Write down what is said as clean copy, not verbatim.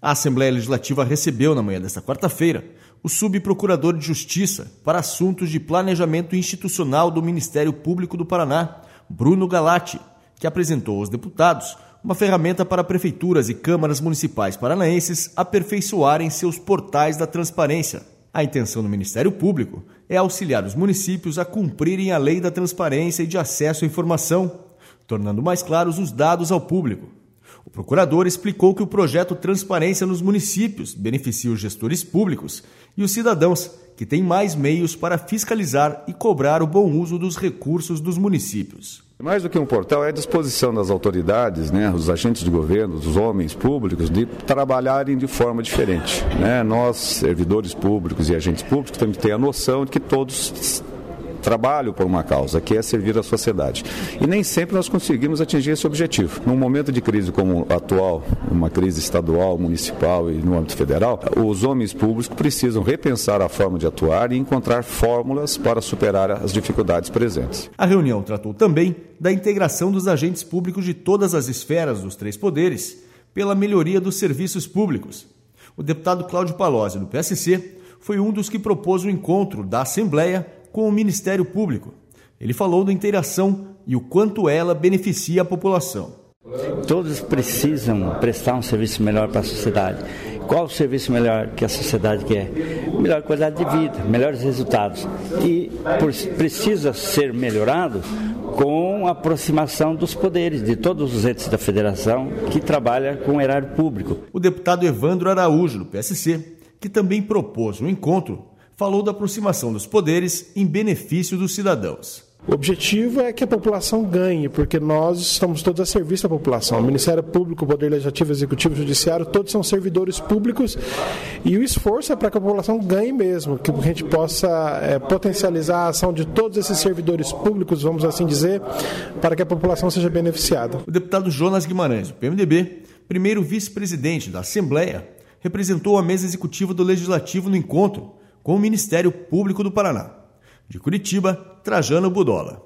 A Assembleia Legislativa recebeu, na manhã desta quarta-feira, o subprocurador de Justiça para Assuntos de Planejamento Institucional do Ministério Público do Paraná, Bruno Galati, que apresentou aos deputados uma ferramenta para prefeituras e câmaras municipais paranaenses aperfeiçoarem seus portais da transparência. A intenção do Ministério Público é auxiliar os municípios a cumprirem a lei da transparência e de acesso à informação, tornando mais claros os dados ao público. O procurador explicou que o projeto Transparência nos Municípios beneficia os gestores públicos e os cidadãos, que têm mais meios para fiscalizar e cobrar o bom uso dos recursos dos municípios. Mais do que um portal, é a disposição das autoridades, os agentes de governo, os homens públicos, de trabalharem de forma diferente. Nós, servidores públicos e agentes públicos, temos que ter a noção de que todos trabalho por uma causa, que é servir a sociedade. E nem sempre nós conseguimos atingir esse objetivo. Num momento de crise como o atual, uma crise estadual, municipal e no âmbito federal, os homens públicos precisam repensar a forma de atuar e encontrar fórmulas para superar as dificuldades presentes. A reunião tratou também da integração dos agentes públicos de todas as esferas dos três poderes pela melhoria dos serviços públicos. O deputado Cláudio Palozzi, do PSC, foi um dos que propôs o encontro da Assembleia com o Ministério Público. Ele falou da interação e o quanto ela beneficia a população. Todos precisam prestar um serviço melhor para a sociedade. Qual o serviço melhor que a sociedade quer? Melhor qualidade de vida, melhores resultados. E precisa ser melhorado com a aproximação dos poderes, de todos os entes da federação que trabalham com o erário público. O deputado Evandro Araújo, do PSC, que também propôs um encontro, falou da aproximação dos poderes em benefício dos cidadãos. O objetivo é que a população ganhe, porque nós estamos todos a serviço da população. O Ministério Público, o Poder Legislativo, Executivo e Judiciário, todos são servidores públicos e o esforço é para que a população ganhe mesmo, que a gente possa potencializar a ação de todos esses servidores públicos, vamos assim dizer, para que a população seja beneficiada. O deputado Jonas Guimarães, do PMDB, primeiro vice-presidente da Assembleia, representou a mesa executiva do Legislativo no encontro com o Ministério Público do Paraná. De Curitiba, Trajano Budola.